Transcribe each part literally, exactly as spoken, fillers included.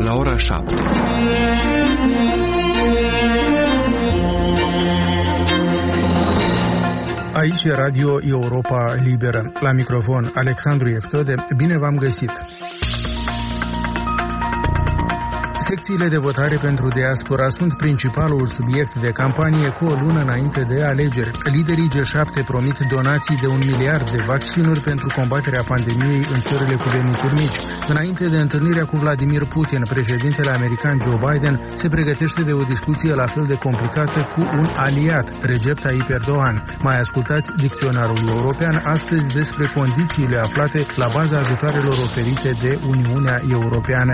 la ora șapte. Aici e Radio Europa Liberă. La microfon Alexandru Eftode. Bine v-am găsit! Secțiile de votare pentru diaspora sunt principalul subiect de campanie cu o lună înainte de alegeri. Liderii G șapte promit donații de un miliard de vaccinuri pentru combaterea pandemiei în țările cu venituri mici. Înainte de întâlnirea cu Vladimir Putin, președintele american Joe Biden se pregătește de o discuție la fel de complicată cu un aliat, Recep Tayyip Erdogan. Mai ascultați dicționarul european astăzi despre condițiile aflate la baza ajutoarelor oferite de Uniunea Europeană.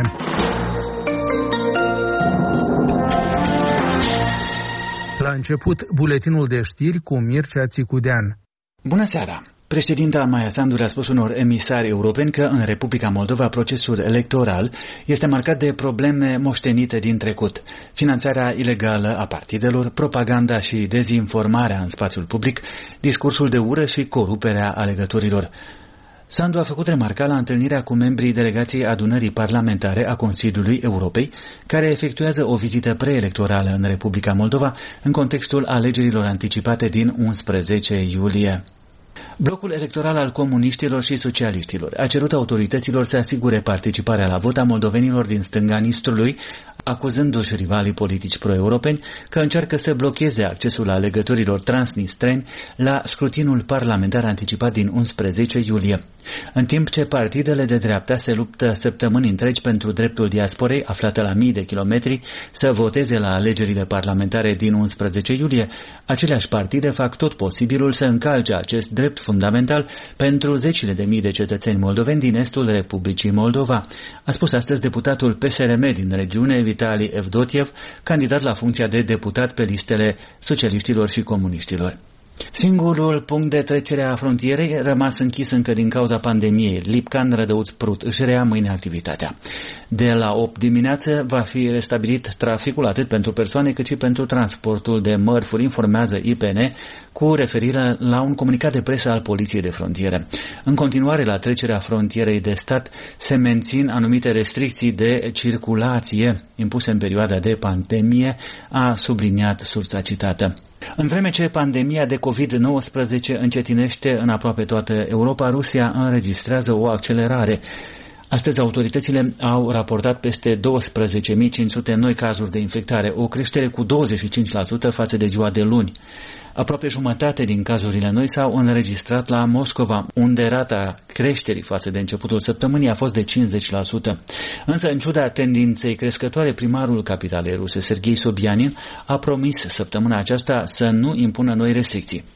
La început, buletinul de știri cu Mircea Țicudean. Bună seara! Președinta Maia Sandu a spus unor emisari europeni că în Republica Moldova procesul electoral este marcat de probleme moștenite din trecut. Finanțarea ilegală a partidelor, propaganda și dezinformarea în spațiul public, discursul de ură și coruperea alegătorilor. Sandu a făcut remarca la întâlnirea cu membrii delegației adunării parlamentare a Consiliului Europei, care efectuează o vizită preelectorală în Republica Moldova în contextul alegerilor anticipate din unsprezece iulie. Blocul electoral al comuniștilor și socialiștilor a cerut autorităților să asigure participarea la vot a moldovenilor din stânga Nistrului, acuzându-și rivalii politici pro-europeni că încearcă să blocheze accesul alegătorilor transnistreni la scrutinul parlamentar anticipat din unsprezece iulie. În timp ce partidele de dreapta se luptă săptămâni întregi pentru dreptul diasporei, aflată la mii de kilometri, să voteze la alegerile parlamentare din unsprezece iulie, aceleași partide fac tot posibilul să încalce acest drept fundamental pentru zecile de mii de cetățeni moldoveni din estul Republicii Moldova, a spus astăzi deputatul P S R M din regiune, Vitali Evdotiev, candidat la funcția de deputat pe listele socialiștilor și comuniștilor. Singurul punct de trecere a frontierei rămas închis încă din cauza pandemiei. Lipcan Rădăuț-Prut își reia mâine activitatea. De la opt dimineață va fi restabilit traficul atât pentru persoane cât și pentru transportul de mărfuri, informează I P N cu referire la un comunicat de presă al Poliției de Frontieră. În continuare, la trecerea frontierei de stat se mențin anumite restricții de circulație impuse în perioada de pandemie, a subliniat sursa citată. În vreme ce pandemia de covid nouăsprezece încetinește în aproape toată Europa, Rusia înregistrează o accelerare. Astăzi autoritățile au raportat peste douăsprezece mii cinci sute noi cazuri de infectare, o creștere cu douăzeci și cinci la sută față de ziua de luni. Aproape jumătate din cazurile noi s-au înregistrat la Moscova, unde rata creșterii față de începutul săptămânii a fost de cincizeci la sută. Însă, în ciuda tendinței crescătoare, primarul capitalei ruse, Serghei Sobyanin, a promis săptămâna aceasta să nu impună noi restricții.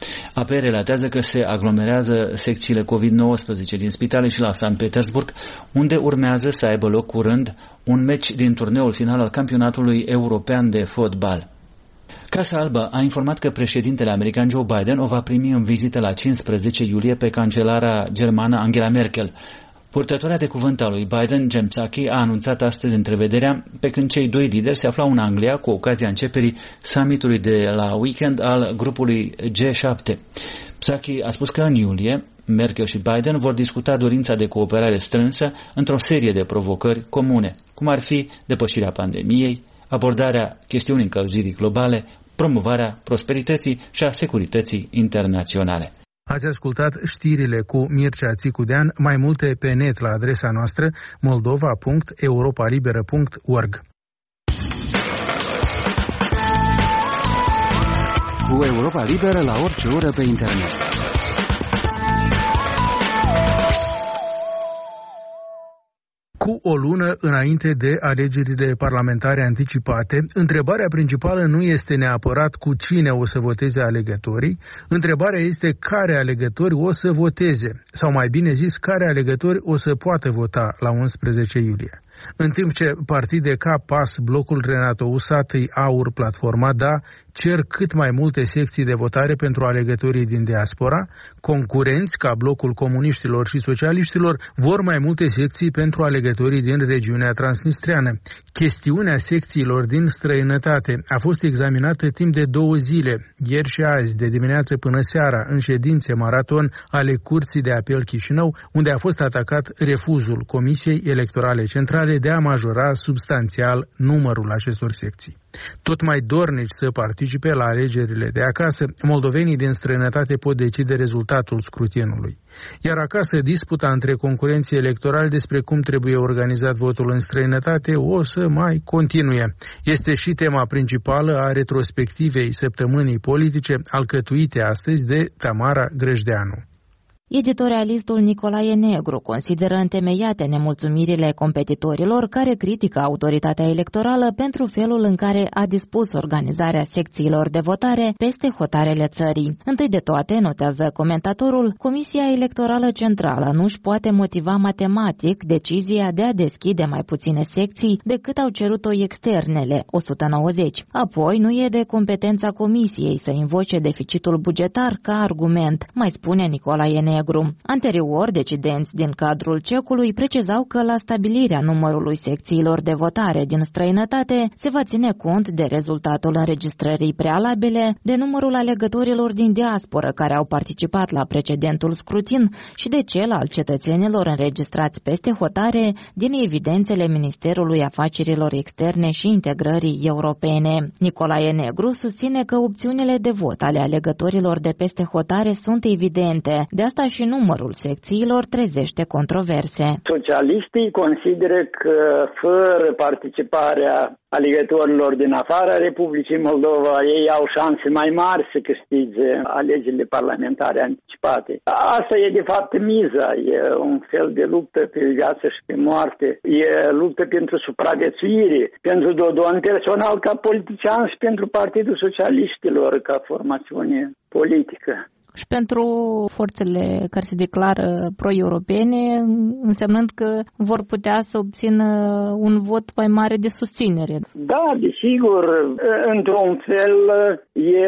A P relatează că se aglomerează secțiile covid nouăsprezece din spitale și la Sankt Petersburg, unde urmează să aibă loc curând un meci din turneul final al campionatului european de fotbal. Casa Albă a informat că președintele american Joe Biden o va primi în vizită la cincisprezece iulie pe cancelara germană Angela Merkel. Purtătoarea de cuvânt al lui Biden, Jen Psaki, a anunțat astăzi întrevederea, pe când cei doi lideri se aflau în Anglia cu ocazia începerii summitului de la weekend al grupului G șapte. Psaki a spus că în iulie Merkel și Biden vor discuta dorința de cooperare strânsă într-o serie de provocări comune, cum ar fi depășirea pandemiei, abordarea chestiunii încălzirii globale, promovarea prosperității și a securității internaționale. Ați ascultat știrile cu Mircea Țicudean, mai multe pe net la adresa noastră moldova punct europa liberă punct org. Cu Europa Liberă la orice oră pe internet. Cu o lună înainte de alegerile parlamentare anticipate, întrebarea principală nu este neapărat cu cine o să voteze alegătorii, întrebarea este care alegători o să voteze, sau mai bine zis, care alegători o să poată vota la unsprezece iulie. În timp ce partide ca P A S, Blocul Renato Usatăi, Aur, Platforma Da cer cât mai multe secții de votare pentru alegătorii din diaspora, concurenți ca Blocul Comuniștilor și Socialiștilor vor mai multe secții pentru alegătorii din regiunea transnistreană. Chestiunea secțiilor din străinătate a fost examinată timp de două zile, ieri și azi, de dimineață până seara, în ședințe maraton ale Curții de Apel Chișinău, unde a fost atacat refuzul Comisiei Electorale Centrale municipale de a majora substanțial numărul acestor secții. Tot mai dornici să participe la alegerile de acasă, moldovenii din străinătate pot decide rezultatul scrutinului. Iar acasă, disputa între concurenții electorali despre cum trebuie organizat votul în străinătate o să mai continue. Este și tema principală a retrospectivei săptămânii politice, alcătuite astăzi de Tamara Grăjdeanu. Editorialistul Nicolae Negru consideră întemeiate nemulțumirile competitorilor care critică autoritatea electorală pentru felul în care a dispus organizarea secțiilor de votare peste hotarele țării. Întâi de toate, notează comentatorul, Comisia Electorală Centrală nu își poate motiva matematic decizia de a deschide mai puține secții decât au cerut-o externele, o sută nouăzeci. Apoi, nu e de competența Comisiei să invoce deficitul bugetar ca argument, mai spune Nicolae Negru. Anterior, decidenți din cadrul cecului precizau că la stabilirea numărului secțiilor de votare din străinătate se va ține cont de rezultatul înregistrării prealabile, de numărul alegătorilor din diasporă care au participat la precedentul scrutin și de cel al cetățenilor înregistrați peste hotare din evidențele Ministerului Afacerilor Externe și Integrării Europene. Nicolae Negru susține că opțiunile de vot ale alegătorilor de peste hotare sunt evidente. De asta și numărul secțiilor trezește controverse. Socialiștii consideră că fără participarea alegătorilor din afara Republicii Moldova, ei au șanse mai mari să câștige alegerile parlamentare anticipate. Asta e de fapt miza, e un fel de luptă pe viață și pe moarte, e luptă pentru supraviețuire, pentru Dodon personal ca politician și pentru Partidul Socialiștilor ca formațiune politică. Și pentru forțele care se declară pro-europene, însemnând că vor putea să obțină un vot mai mare de susținere. Da, desigur, într-un fel e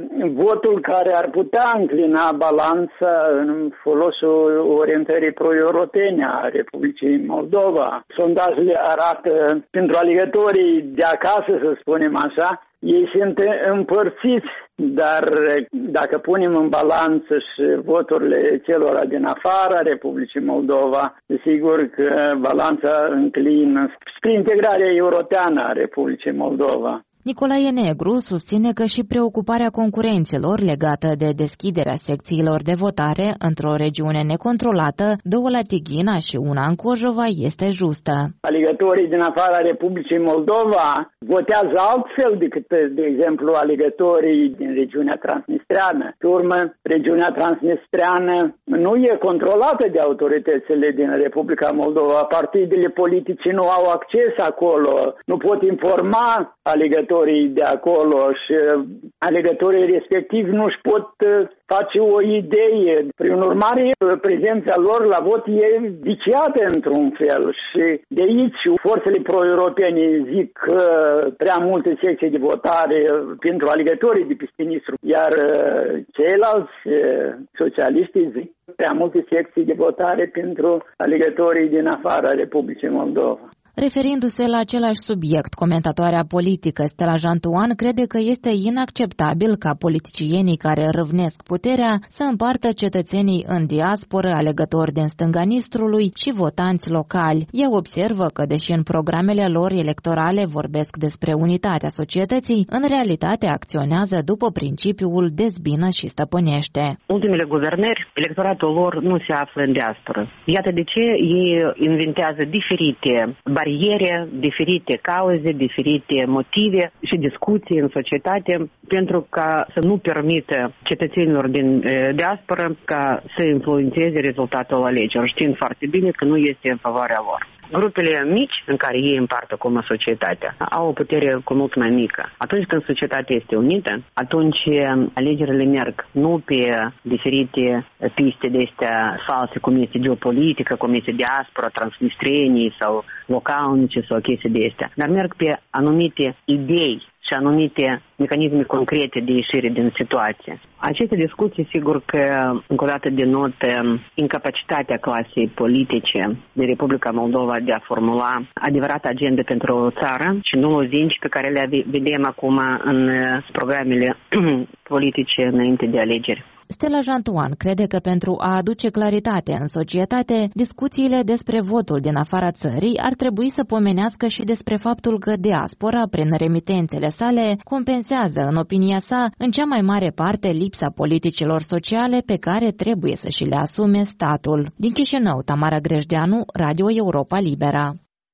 votul care ar putea înclina balanța în folosul orientării pro-europene a Republicii Moldova. Sondajele arată pentru alegătorii de acasă, să spunem așa, ei sunt împărțiți, dar dacă punem în balanță și voturile celor din afara Republicii Moldova, sigur că balanța înclină spre integrarea europeană a Republicii Moldova. Nicolae Negru susține că și preocuparea concurenților legată de deschiderea secțiilor de votare într-o regiune necontrolată, două la Tighina și una în Cojova, este justă. Alegătorii din afara Republicii Moldova votează altfel decât, de exemplu, alegătorii din regiunea transnistreană. Pe urmă, regiunea transnistreană nu e controlată de autoritățile din Republica Moldova. Partidele politice nu au acces acolo, nu pot informa alegătorii de acolo și alegătorii respectivi nu își pot face o idee. Prin urmare, prezența lor la vot e viciată într-un fel și de aici forțele pro-europene zic că prea multe secții de votare pentru alegătorii de pe Nistru, iar ceilalți socialiștii zic prea multe secții de votare pentru alegătorii din afara Republicii Moldova. Referindu-se la același subiect, comentatoarea politică Stella Jantuan crede că este inacceptabil ca politicienii care râvnesc puterea să împartă cetățenii în diasporă, alegători din stânga Nistrului și votanți locali. Ea observă că, deși în programele lor electorale vorbesc despre unitatea societății, în realitate acționează după principiul dezbină și stăpânește. Ultimele guvernări, electoratul lor nu se află în diasporă. Iată de ce ei inventează diferite bariere, diferite cauze, diferite motive și discuții în societate pentru ca să nu permită cetățenilor din diasporă ca să influențeze rezultatul alegerilor, știind foarte bine că nu este în favoarea lor. Grupele mici în care ei împart acum societatea au o putere cu mult mai mică. Atunci când societatea este unită, atunci alegerile merg nu pe diferite piste de astea false, cum este geopolitică, cum este diaspora, transnistrenii sau localnice sau chestii de astea, dar merg pe anumite idei și anumite mecanisme concrete de ieșire din situație. Aceste discuții, sigur că, încă o dată, denotă incapacitatea clasei politice din Republica Moldova de a formula adevărată agenda pentru o țară și nu lozinci pe care le vedem acum în programele politice înainte de alegeri. Stella Jantuan crede că pentru a aduce claritate în societate, discuțiile despre votul din afara țării ar trebui să pomenească și despre faptul că diaspora, prin remitențele sale, compensează, în opinia sa, în cea mai mare parte lipsa politicilor sociale pe care trebuie să și le asume statul. Din Chișinău, Tamara Grejdeanu, Radio Europa Libera.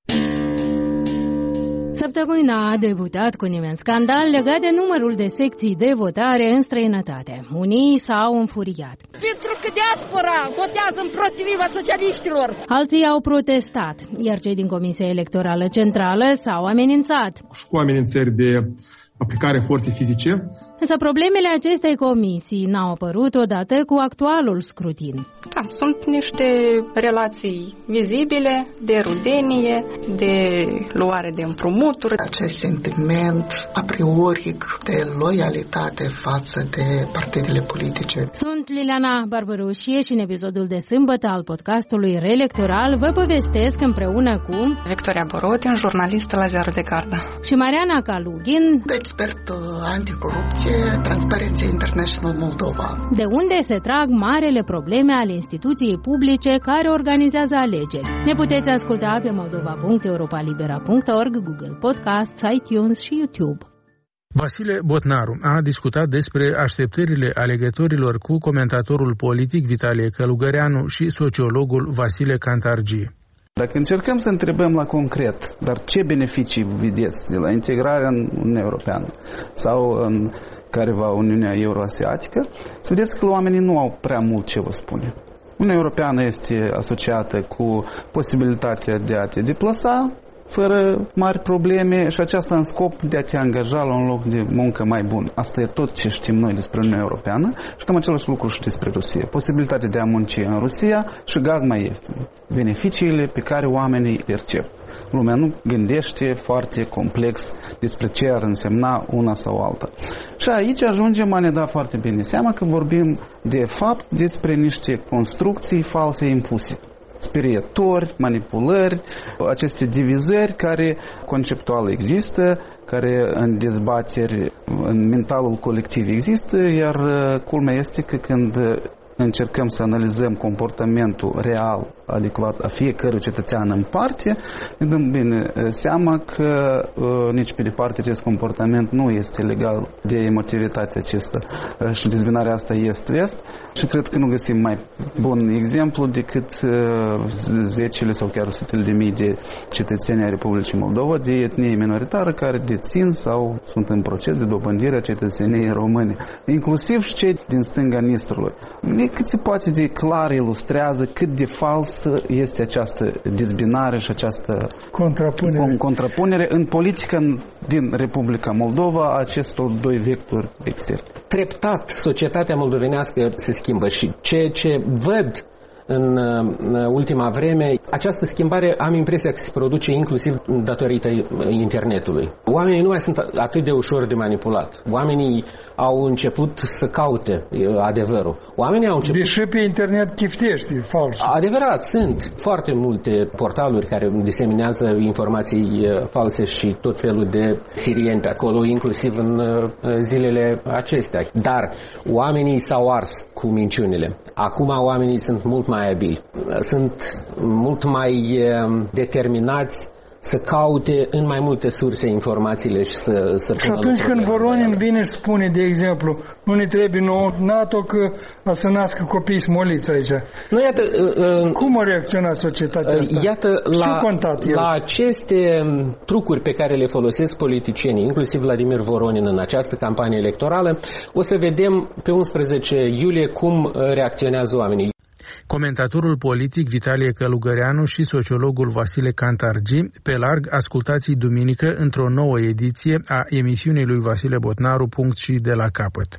Săptămâna a debutat cu un imens scandal legat de numărul de secții de votare în străinătate. Unii s-au înfuriat. Pentru că diaspora votează împotriva socialiștilor. Alții au protestat, iar cei din Comisia Electorală Centrală s-au amenințat. Și cu amenințări de aplicare forței fizice. Însă problemele acestei comisii n-au apărut odată cu actualul scrutin. Da, sunt niște relații vizibile, de rudenie, de luare de împrumuturi. Acest sentiment a priori de loialitate față de partidele politice. Sunt Liliana Barbărușie și în episodul de sâmbătă al podcastului Reelectoral vă povestesc împreună cu Victoria Borodin, jurnalistă la Ziarul de Garda, și Mariana Kalugin, expert anticorupție, Transparency International Moldova. De unde se trag marele probleme ale instituției publice care organizează alegeri. Ne puteți asculta pe moldova punct europa libera punct org, Google Podcasts, iTunes și YouTube. Vasile Botnaru a discutat despre așteptările alegătorilor cu comentatorul politic Vitalie Călugăreanu și sociologul Vasile Cantargie. Dacă încercăm să întrebăm la concret, dar ce beneficii vedeți de la integrarea în Uniunea Europeană sau în careva Uniunea Euroasiatică, să vedeți că oamenii nu au prea mult ce vă spune. Uniunea Europeană este asociată cu posibilitatea de a te deplasa fără mari probleme și aceasta în scop de a te angaja la un loc de muncă mai bun. Asta e tot ce știm noi despre Uniunea Europeană și cam același lucru și despre Rusia. Posibilitatea de a munci în Rusia și gaz mai ieftin. Beneficiile pe care oamenii percep. Lumea nu gândește foarte complex despre ce ar însemna una sau alta. Și aici ajungem a ne da foarte bine seama că vorbim de fapt despre niște construcții false impuse. Sperietori, manipulări, aceste divizări care conceptual există, care în dezbateri, în mentalul colectiv există, iar culmea este că când încercăm să analizăm comportamentul real, adecvat a fiecărui cetățean în parte, ne dăm bine seama că uh, nici pe departe acest comportament nu este legal de emotivitatea acesta uh, și dezbinarea asta est-vest și cred că nu găsim mai bun exemplu decât uh, zecile sau chiar sutele de mii de cetățeni ai Republicii Moldova de etnie minoritară care dețin sau sunt în proces de dobândire a cetățeniei române, inclusiv și cei din stânga Nistrului. Cât se poate de clar ilustrează cât de fals este această dezbinare și această contrapunere, contrapunere în politica din Republica Moldova a acestor doi vectori externi. Treptat, societatea moldovenească se schimbă și ceea ce văd în ultima vreme, această schimbare am impresia că se produce inclusiv datorită internetului. Oamenii nu mai sunt atât de ușor de manipulat. Oamenii au început să caute adevărul. Oamenii au început... Deși pe internet chiftești fals. Adevărat, sunt foarte multe portaluri care diseminează informații false și tot felul de sirieni pe acolo, inclusiv în zilele acestea. Dar oamenii s-au ars cu minciunile. Acum oamenii sunt mult mai mai abili. Sunt mult mai determinați să caute în mai multe surse informațiile și să, să și atunci când Voronin vine și spune, de exemplu, nu ne trebuie nouă NATO că a să nască copii smoliți aici. Nu, iată, uh, cum a reacționat societatea asta? Iată, la, la aceste trucuri pe care le folosesc politicienii, inclusiv Vladimir Voronin în această campanie electorală, o să vedem pe unsprezece iulie cum reacționează oamenii. Comentatorul politic Vitalie Călugăreanu și sociologul Vasile Cantargie, pe larg, ascultați duminică într-o nouă ediție a emisiunii lui Vasile Botnaru, punct și de la capăt.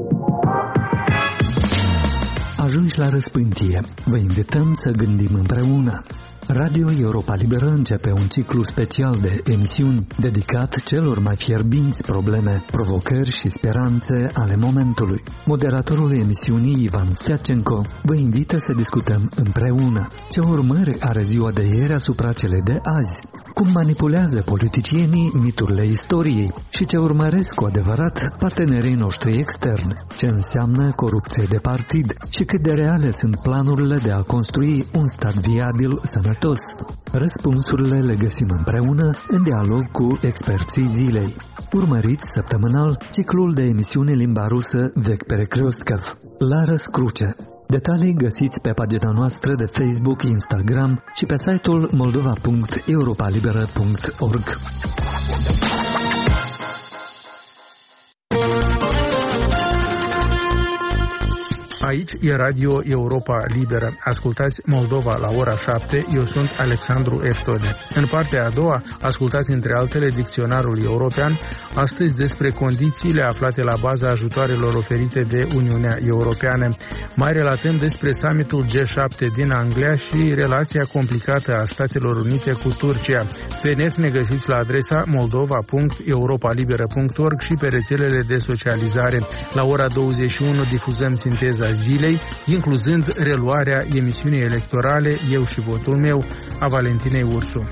Ajungi la răspântie. Vă invităm să gândim împreună. Radio Europa Liberă începe un ciclu special de emisiuni dedicat celor mai fierbinți probleme, provocări și speranțe ale momentului. Moderatorul emisiunii Ivan Steacenco vă invită să discutăm împreună ce urmări are ziua de ieri asupra celei de azi. cum manipulează politicienii miturile istoriei și ce urmăresc cu adevărat partenerii noștri externi, ce înseamnă corupție de partid și cât de reale sunt planurile de a construi un stat viabil, sănătos. Răspunsurile le găsim împreună în dialog cu experții zilei. Urmăriți săptămânal ciclul de emisiune limba rusă Vec Perekrostkov, la Răscruce. Detalii găsiți pe pagina noastră de Facebook, Instagram și pe site-ul moldova punct europalibera punct org. Aici e Radio Europa Liberă. Ascultați Moldova la ora șapte. Eu sunt Alexandru Eftode. În partea a doua, ascultați între altele Dicționarul European, astăzi despre condițiile aflate la baza ajutoarelor oferite de Uniunea Europeană. Mai relatăm despre summitul G șapte din Anglia și relația complicată a Statelor Unite cu Turcia. Pe net ne găsiți la adresa moldova punct europalibera punct org și pe rețelele de socializare. La ora douăzeci și unu difuzăm sinteza zilei, incluzând reluarea emisiunii electorale Eu și votul meu a Valentinei Ursu.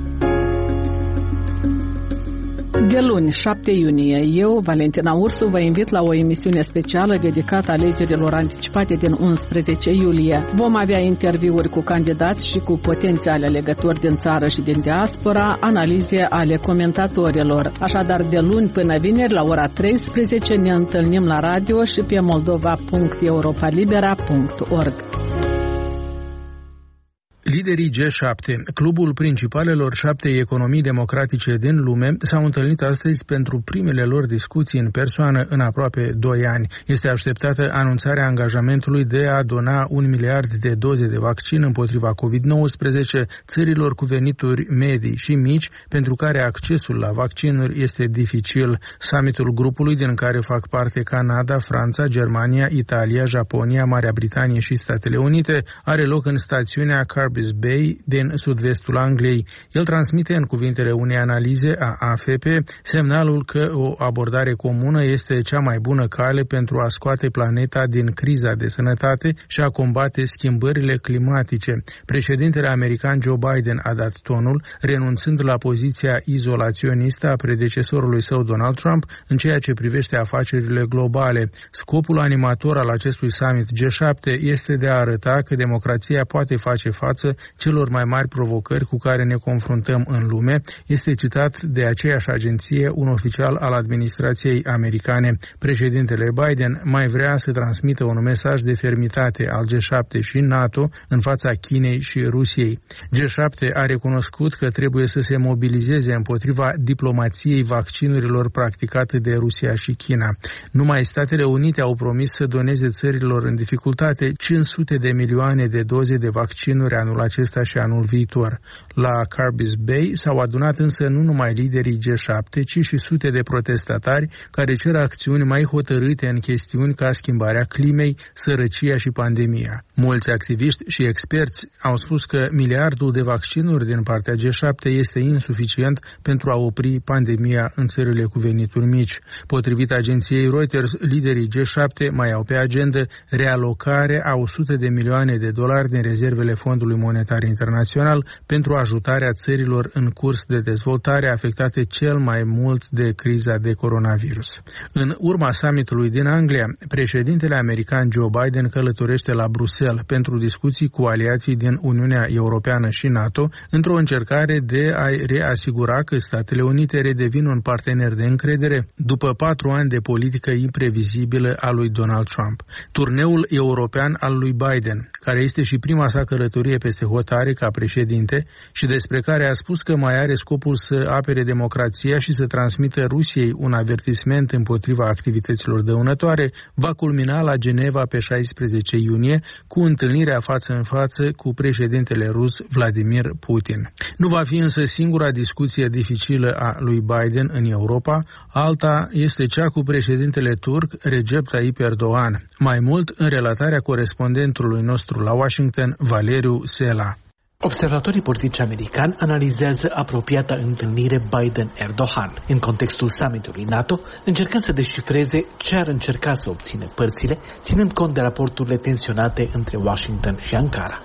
De luni, șapte iunie, eu, Valentina Ursu, vă invit la o emisiune specială dedicată alegerilor anticipate din unsprezece iulie. Vom avea interviuri cu candidați și cu potențiale alegători din țară și din diaspora, analize ale comentatorilor. Așadar, de luni până vineri, la ora treisprezece, ne întâlnim la radio și pe moldova punct europalibera punct org. Liderii G șapte, clubul principalelor șapte economii democratice din lume, s-au întâlnit astăzi pentru primele lor discuții în persoană în aproape doi ani. Este așteptată anunțarea angajamentului de a dona un miliard de doze de vaccin împotriva covid nouăsprezece țărilor cu venituri medii și mici, pentru care accesul la vaccinuri este dificil. Summitul grupului, din care fac parte Canada, Franța, Germania, Italia, Japonia, Marea Britanie și Statele Unite, are loc în stațiunea Car Bay din sud-vestul Angliei. El transmite în cuvintele unei analize a A F P semnalul că o abordare comună este cea mai bună cale pentru a scoate planeta din criza de sănătate și a combate schimbările climatice. Președintele american Joe Biden a dat tonul, renunțând la poziția izolaționistă a predecesorului său Donald Trump în ceea ce privește afacerile globale. Scopul animator al acestui summit G șapte este de a arăta că democrația poate face față celor mai mari provocări cu care ne confruntăm în lume, este citat de aceeași agenție un oficial al administrației americane. Președintele Biden mai vrea să transmită un mesaj de fermitate al G șapte și NATO în fața Chinei și Rusiei. G șapte a recunoscut că trebuie să se mobilizeze împotriva diplomației vaccinurilor practicate de Rusia și China. Numai Statele Unite au promis să doneze țărilor în dificultate cinci sute de milioane de doze de vaccinuri anul acesta și anul viitor. La Carbis Bay s-au adunat însă nu numai liderii G șapte, ci și sute de protestatari care cer acțiuni mai hotărâte în chestiuni ca schimbarea climei, sărăcia și pandemia. Mulți activiști și experți au spus că miliardul de vaccinuri din partea G șapte este insuficient pentru a opri pandemia în țările cu venituri mici. Potrivit agenției Reuters, liderii G șapte mai au pe agendă realocare a o sută de milioane de dolari din rezervele Fondului Monetar Internațional pentru ajutarea țărilor în curs de dezvoltare afectate cel mai mult de criza de coronavirus. În urma summitului din Anglia, președintele american Joe Biden călătorește la Bruxelles pentru discuții cu aliații din Uniunea Europeană și NATO într-o încercare de a reasigura că Statele Unite redevin un partener de încredere după patru ani de politică imprevizibilă a lui Donald Trump. Turneul european al lui Biden, care este și prima sa călătorie peste hotare ca președinte și despre care a spus că mai are scopul să apere democrația și să transmită Rusiei un avertisment împotriva activităților dăunătoare, va culmina la Geneva pe șaisprezece iunie cu întâlnirea față în față cu președintele rus Vladimir Putin. Nu va fi însă singura discuție dificilă a lui Biden în Europa, alta este cea cu președintele turc Recep Tayyip Erdogan. Mai mult în relatarea corespondentului nostru la Washington, Valeriu Sela. Observatorii politici americani analizează apropiata întâlnire Biden-Erdogan în contextul summitului NATO, încercând să descifreze ce ar încerca să obțină părțile, ținând cont de raporturile tensionate între Washington și Ankara.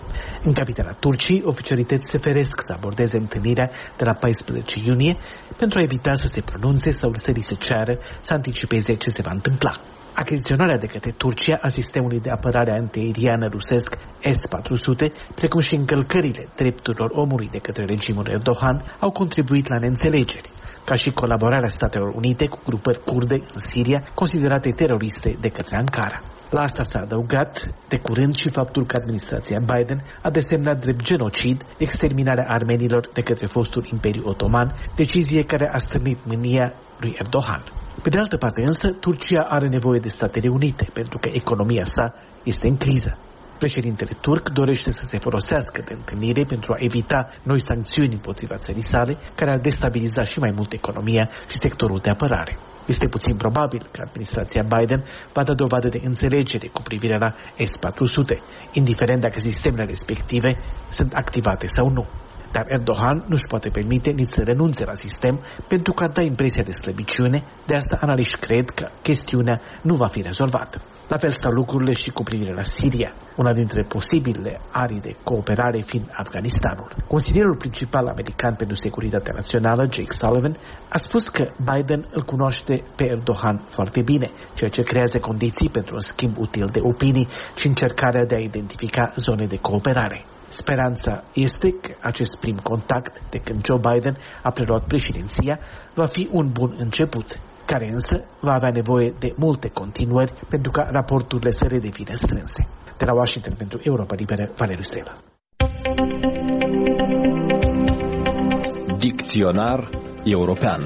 În capitala Turciei, oficialități se feresc să abordeze întâlnirea de la paisprezece iunie pentru a evita să se pronunțe sau să li se ceară să anticipeze ce se va întâmpla. Achiziționarea de către Turcia a sistemului de apărare antiaeriană rusesc S patru sute, precum și încălcările drepturilor omului de către regimul Erdogan, au contribuit la neînțelegeri, ca și colaborarea Statelor Unite cu grupări kurde în Siria, considerate teroriste de către Ankara. La asta s-a adăugat de curând și faptul că administrația Biden a desemnat drept genocid exterminarea armenilor de către fostul Imperiu Otoman, decizie care a stârnit mânia lui Erdogan. Pe de altă parte însă, Turcia are nevoie de Statele Unite pentru că economia sa este în criză. Președintele turc dorește să se folosească de întâlnire pentru a evita noi sancțiuni împotriva țării sale, care ar destabiliza și mai mult economia și sectorul de apărare. Este puțin probabil că administrația Biden va da dovadă de înțelegere cu privire la S patru sute, indiferent dacă sistemele respective sunt activate sau nu. Dar Erdogan nu-și poate permite nici să renunțe la sistem pentru că ar da impresia de slăbiciune, de asta analiști cred că chestiunea nu va fi rezolvată. La fel stau lucrurile și cu privire la Siria, una dintre posibilele arii de cooperare fiind Afganistanul. Consilierul principal american pentru securitatea națională, Jake Sullivan, a spus că Biden îl cunoaște pe Erdogan foarte bine, ceea ce creează condiții pentru un schimb util de opinii și încercarea de a identifica zone de cooperare. Speranța este că acest prim contact de când Joe Biden a preluat președinția va fi un bun început, care însă va avea nevoie de multe continuări pentru ca raporturile să redevină strânse. De la Washington pentru Europa Liberă, Valeriu Sela. Dicționar european.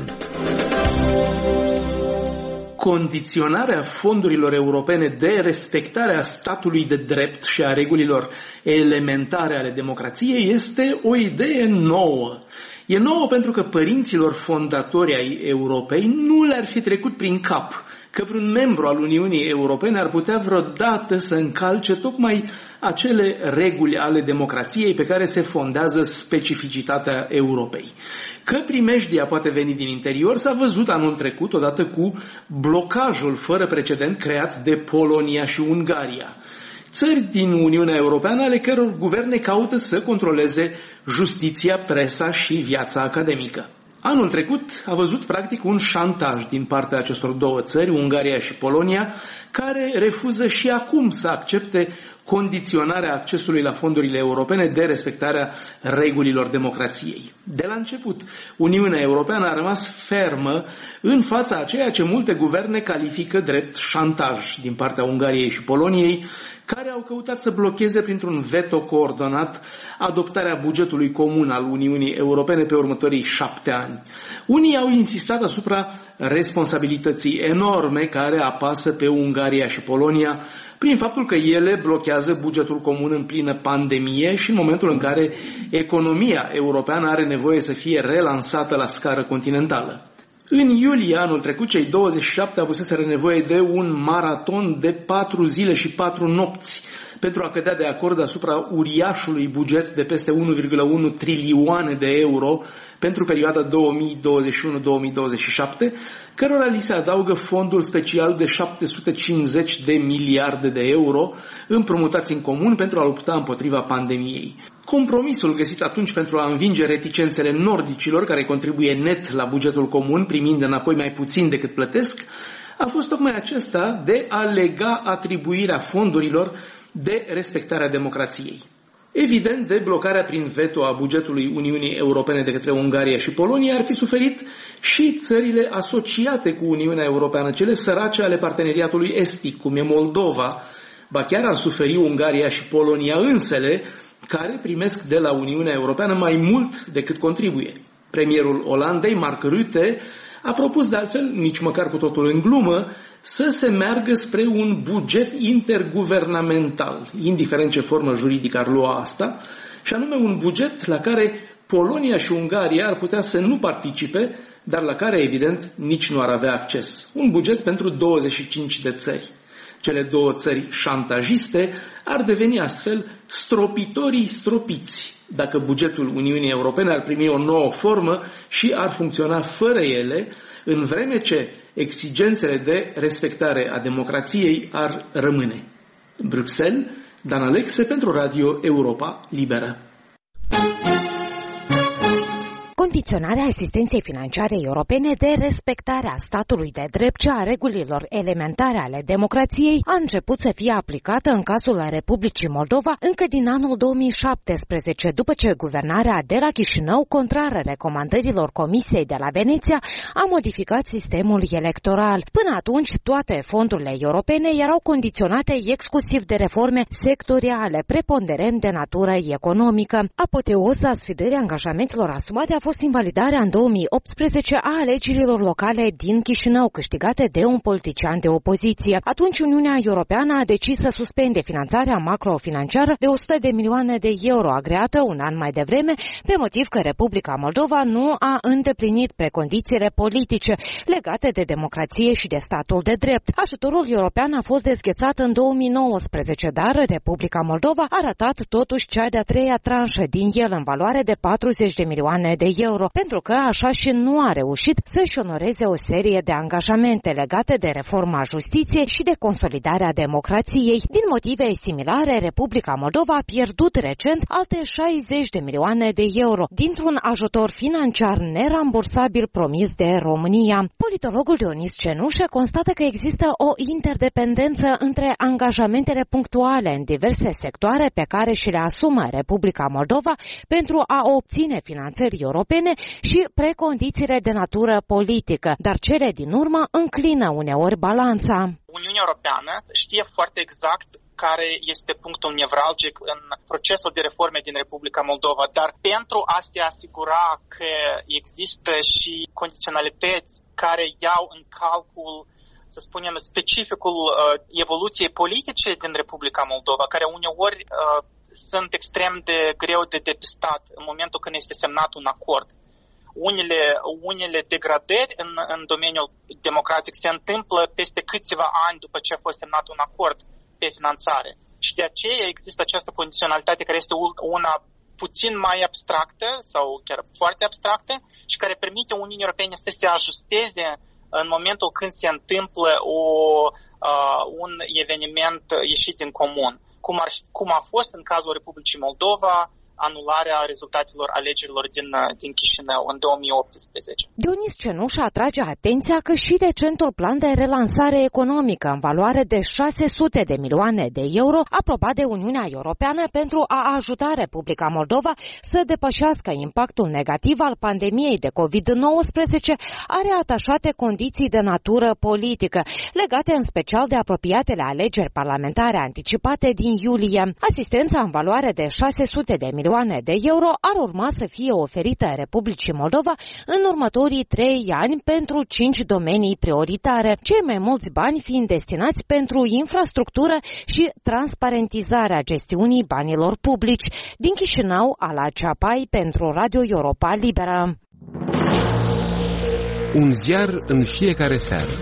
Condiționarea fondurilor europene de respectarea statului de drept și a regulilor elementare ale democrației este o idee nouă. E nouă pentru că părinților fondatori ai Europei nu le-ar fi trecut prin cap că vreun membru al Uniunii Europene ar putea vreodată să încalce tocmai acele reguli ale democrației pe care se fondează specificitatea Europei. Că primejdia poate veni din interior s-a văzut anul trecut odată cu blocajul fără precedent creat de Polonia și Ungaria. Țări din Uniunea Europeană ale căror guverne caută să controleze justiția, presa și viața academică. Anul trecut a văzut practic un șantaj din partea acestor două țări, Ungaria și Polonia, care refuză și acum să accepte condiționarea accesului la fondurile europene de respectarea regulilor democrației. De la început, Uniunea Europeană a rămas fermă în fața a ceea ce multe guverne califică drept șantaj din partea Ungariei și Poloniei, care au căutat să blocheze printr-un veto coordonat adoptarea bugetului comun al Uniunii Europene pe următorii șapte ani. Unii au insistat asupra responsabilității enorme care apasă pe Ungaria și Polonia prin faptul că ele blochează bugetul comun în plină pandemie și în momentul în care economia europeană are nevoie să fie relansată la scară continentală. În iulie anul trecut, cei douăzeci și șapte avuseseră nevoie de un maraton de patru zile și patru nopți pentru a cădea de acord asupra uriașului buget de peste unu virgulă unu trilioane de euro pentru perioada două mii douăzeci și unu două mii douăzeci și șapte, cărora li se adaugă fondul special de șapte sute cincizeci de miliarde de euro împrumutați în comun pentru a lupta împotriva pandemiei. Compromisul găsit atunci pentru a învinge reticențele nordicilor care contribuie net la bugetul comun, primind înapoi mai puțin decât plătesc, a fost tocmai acesta de a lega atribuirea fondurilor de respectarea democrației. Evident, de blocarea prin veto a bugetului Uniunii Europene de către Ungaria și Polonia ar fi suferit și țările asociate cu Uniunea Europeană, cele sărace ale parteneriatului estic, cum e Moldova, ba chiar ar suferi Ungaria și Polonia însele, care primesc de la Uniunea Europeană mai mult decât contribuie. Premierul Olandei, Mark Rutte, a propus de altfel, nici măcar cu totul în glumă, să se meargă spre un buget interguvernamental, indiferent ce formă juridică ar lua asta, și anume un buget la care Polonia și Ungaria ar putea să nu participe, dar la care, evident, nici nu ar avea acces. Un buget pentru douăzeci și cinci de țări. Cele două țări șantajiste ar deveni astfel stropitorii stropiți, dacă bugetul Uniunii Europene ar primi o nouă formă și ar funcționa fără ele, în vreme ce exigențele de respectare a democrației ar rămâne. Bruxelles Dan Alexe pentru Radio Europa Liberă. Condiționarea asistenței financiare europene de respectarea statului de drept și a regulilor elementare ale democrației a început să fie aplicată în cazul Republicii Moldova încă din anul două mii șaptesprezece, după ce guvernarea de la Chișinău, contrară recomandărilor Comisiei de la Veneția, a modificat sistemul electoral. Până atunci, toate fondurile europene erau condiționate exclusiv de reforme sectoriale, preponderent de natură economică. Apoteoza sfidării angajamentelor asumate a fost invalidarea în două mii optsprezece a alegerilor locale din Chișinău, câștigate de un politician de opoziție. Atunci Uniunea Europeană a decis să suspende finanțarea macrofinanciară de o sută de milioane de euro agreată un an mai devreme, pe motiv că Republica Moldova nu a îndeplinit precondițiile politice legate de democrație și de statul de drept. Ajutorul european a fost dezghețat în două mii nouăsprezece, dar Republica Moldova a ratat totuși cea de-a treia tranșă din el în valoare de patruzeci de milioane de euro, pentru că așa și nu a reușit să-și onoreze o serie de angajamente legate de reforma justiției și de consolidarea democrației. Din motive similare, Republica Moldova a pierdut recent alte șaizeci de milioane de euro dintr-un ajutor financiar nerambursabil promis de România. Politologul Dionis Cenușă constată că există o interdependență între angajamentele punctuale în diverse sectoare pe care și le asumă Republica Moldova pentru a obține finanțări europene și precondițiile de natură politică, dar cele din urmă înclină uneori balanța. Uniunea Europeană știe foarte exact care este punctul nevralgic în procesul de reforme din Republica Moldova, dar pentru a se asigura că există și condiționalități care iau în calcul, să spunem, specificul uh, evoluției politice din Republica Moldova, care uneori uh, sunt extrem de greu de depistat în momentul când este semnat un acord. Unele, unele degradări în, în domeniul democratic se întâmplă peste câțiva ani după ce a fost semnat un acord pe finanțare. Și de aceea există această condiționalitate care este una puțin mai abstractă sau chiar foarte abstractă și care permite Uniunii Europene să se ajusteze în momentul când se întâmplă o, uh, un eveniment ieșit din comun. Cum, ar, cum a fost în cazul Republicii Moldova, anularea rezultatelor alegerilor din, din Chișinău în două mii optsprezece. Dionis Cenușă atrage atenția că și recentul plan de relansare economică în valoare de șase sute de milioane de euro aprobat de Uniunea Europeană pentru a ajuta Republica Moldova să depășească impactul negativ al pandemiei de covid nouăsprezece are atașate condiții de natură politică, legate în special de apropiatele alegeri parlamentare anticipate din iulie. Asistența în valoare de șase sute de milioane de euro ar urma să fie oferită Republicii Moldova în următorii trei ani pentru cinci domenii prioritare, cei mai mulți bani fiind destinați pentru infrastructură și transparentizarea gestiunii banilor publici. Din Chișinău, Ala Ceapai pentru Radio Europa Liberă. Un ziar în fiecare seară.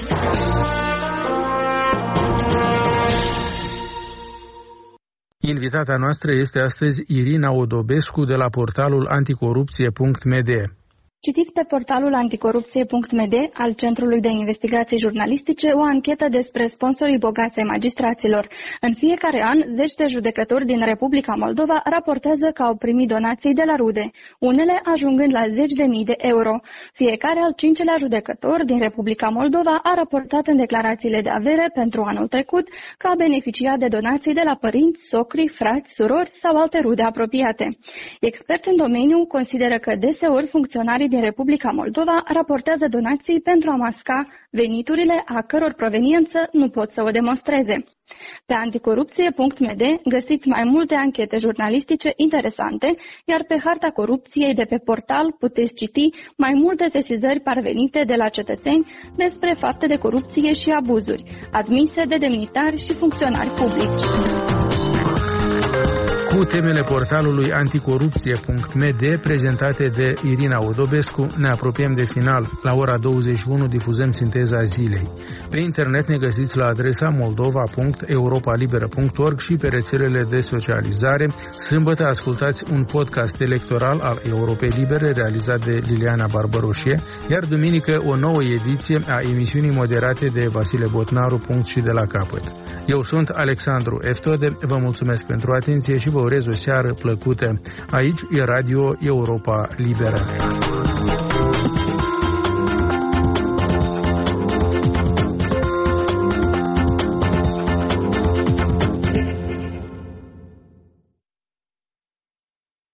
Invitata noastră este astăzi Irina Odobescu de la portalul anticorupție punct m d. Citiți pe portalul anticorupție punct m d al Centrului de Investigații Jurnalistice o anchetă despre sponsorii bogați ai magistraților. În fiecare an, zeci de judecători din Republica Moldova raportează că au primit donații de la rude, unele ajungând la zeci de mii de euro. Fiecare al cincelea judecător din Republica Moldova a raportat în declarațiile de avere pentru anul trecut că a beneficiat de donații de la părinți, socri, frați, surori sau alte rude apropiate. Experți în domeniu consideră că deseori funcționarii din Republica Moldova raportează donații pentru a masca veniturile a căror proveniență nu pot să o demonstreze. Pe anticorupție punct m d găsiți mai multe anchete jurnalistice interesante, iar pe harta corupției de pe portal puteți citi mai multe sesizări parvenite de la cetățeni despre fapte de corupție și abuzuri, admise de demnitari și funcționari publici. Cu cu temele portalului anticorupție punct m d prezentate de Irina Odobescu. Ne apropiem de final. La ora douăzeci și unu difuzăm sinteza zilei. Pe internet ne găsiți la adresa moldova punct europa liberă punct org și pe rețelele de socializare. Sâmbătă ascultați un podcast electoral al Europei Libere realizat de Liliana Barbaroșie, iar duminică o nouă ediție a emisiunii moderate de Vasile Botnaru. Punct și de la capăt. Eu sunt Alexandru Eftode, vă mulțumesc pentru atenție și vă urez o seară plăcută. Aici e Radio Europa Liberă.